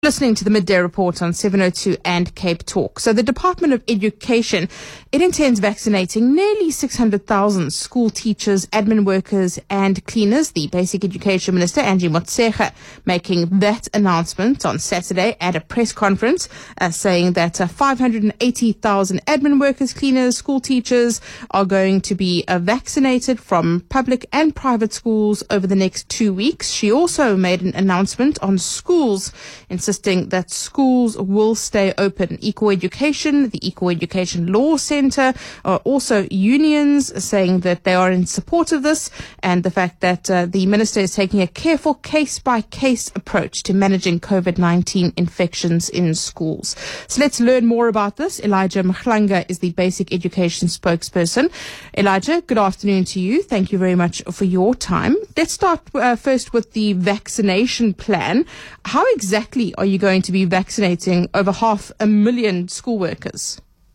Listening to the Midday Report on 702 and Cape Talk. So the Department of Education, it intends vaccinating nearly 600,000 school teachers, admin workers and cleaners. The Basic Education Minister, Angie Motshekga, making that announcement on Saturday at a press conference, saying that 580,000 admin workers, cleaners, school teachers are going to be vaccinated from public and private schools over the next 2 weeks. She also made an announcement on schools, insisting that schools will stay open. Equal Education, the Equal Education Law Centre, are also unions saying that they are in support of this, and the fact that the minister is taking a careful case-by-case approach to managing COVID-19 infections in schools. So let's learn more about this. Elijah Mhlanga is the Basic Education spokesperson. Elijah, good afternoon to you. Thank you very much for your time. Let's start first with the vaccination plan. How exactly are you going to be vaccinating over 500,000 school workers?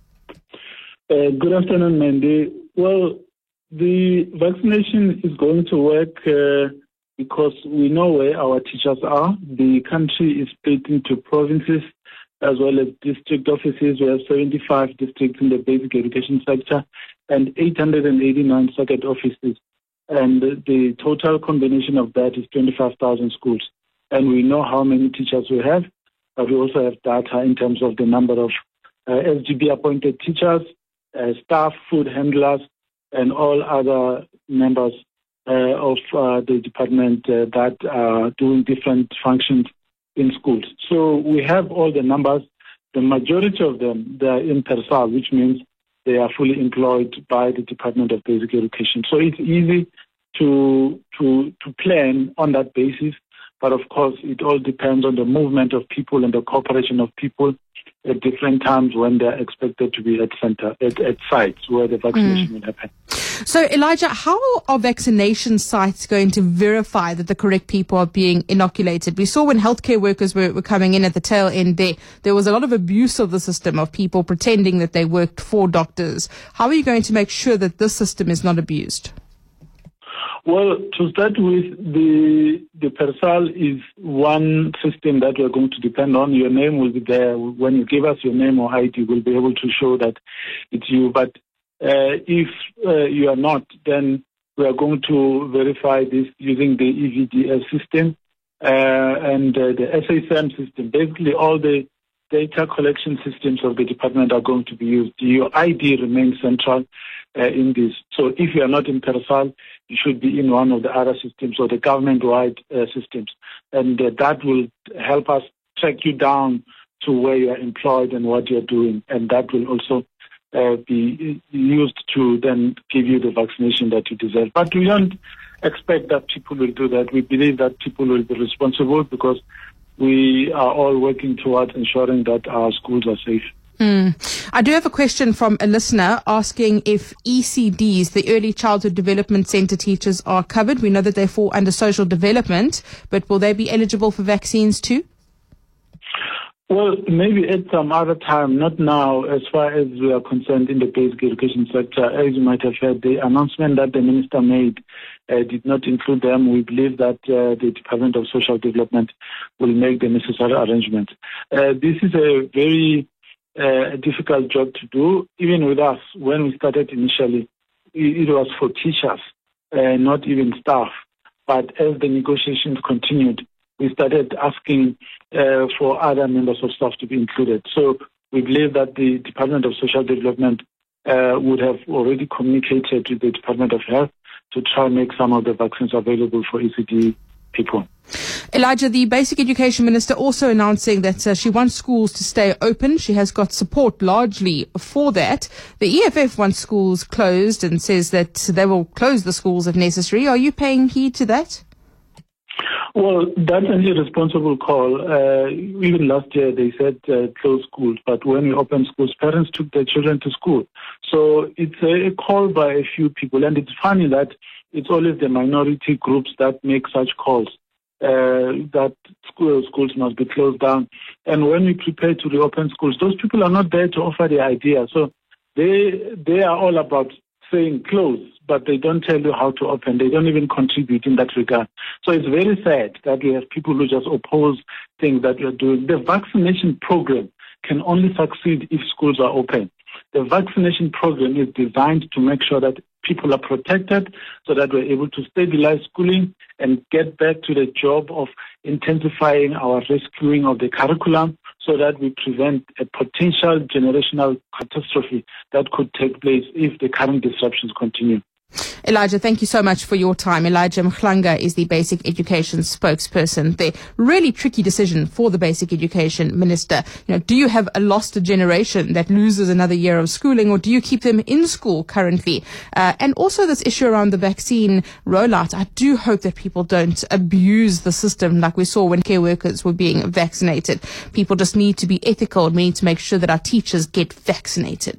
Good afternoon, Mandy. Well, the vaccination is going to work because we know where our teachers are. The country is split into provinces as well as district offices. We have 75 districts in the basic education sector and 889 circuit offices. And the total combination of that is 25,000 schools. And we know how many teachers we have, but we also have data in terms of the number of SGB-appointed teachers, staff, food handlers, and all other members of the department that are doing different functions in schools. So we have all the numbers. The majority of them, they are in PERSAL, which means they are fully employed by the Department of Basic Education. So it's easy to plan on that basis. But of course, it all depends on the movement of people and the cooperation of people at different times when they're expected to be at sites where the vaccination will happen. So, Elijah, how are vaccination sites going to verify that the correct people are being inoculated? We saw when healthcare workers were coming in at the tail end there was a lot of abuse of the system, of people pretending that they worked for doctors. How are you going to make sure that this system is not abused? Well, to start with, the PERSAL is one system that we're going to depend on. Your name will be there. When you give us your name or ID, we'll be able to show that it's you. But if you are not, then we are going to verify this using the EVDS system and the SASM system. Basically, all the data collection systems of the department are going to be used. Your ID remains central in this. So if you are not in PERSAL, you should be in one of the other systems or the government-wide systems. And that will help us track you down to where you are employed and what you are doing. And that will also be used to then give you the vaccination that you deserve. But we don't expect that people will do that. We believe that people will be responsible because we are all working towards ensuring that our schools are safe. I do have a question from a listener asking if ECDs, the Early Childhood Development Centre teachers, are covered. We know that they fall under social development, but will they be eligible for vaccines too? Well, maybe at some other time, not now, as far as we are concerned in the basic education sector. As you might have heard, the announcement that the minister made did not include them. We believe that the Department of Social Development will make the necessary arrangements. This is a very difficult job to do. Even with us, when we started initially, it was for teachers, not even staff. But as the negotiations continued, we started asking for other members of staff to be included. So we believe that the Department of Social Development would have already communicated to the Department of Health to try and make some of the vaccines available for ECD people. Elijah, the Basic Education Minister also announcing that she wants schools to stay open. She has got support largely for that. The EFF wants schools closed and says that they will close the schools if necessary. Are you paying heed to that? Well, that's an irresponsible call. Even last year they said close schools, but when we opened schools, parents took their children to school. So it's a call by a few people, and it's funny that it's always the minority groups that make such calls, that schools must be closed down. And when we prepare to reopen schools, those people are not there to offer their ideas. So they are all about saying close, but they don't tell you how to open. They don't even contribute in that regard. So it's very sad that we have people who just oppose things that we're doing. The vaccination program can only succeed if schools are open. The vaccination program is designed to make sure that people are protected so that we're able to stabilize schooling and get back to the job of intensifying our rescuing of the curriculum so that we prevent a potential generational catastrophe that could take place if the current disruptions continue. Elijah, thank you so much for your time. Elijah Mhlanga is the Basic Education spokesperson. The really tricky decision for the Basic Education Minister. Do you have a lost generation that loses another year of schooling, or do you keep them in school currently? And also this issue around the vaccine rollout. I do hope that people don't abuse the system like we saw when care workers were being vaccinated. People just need to be ethical. We need to make sure that our teachers get vaccinated.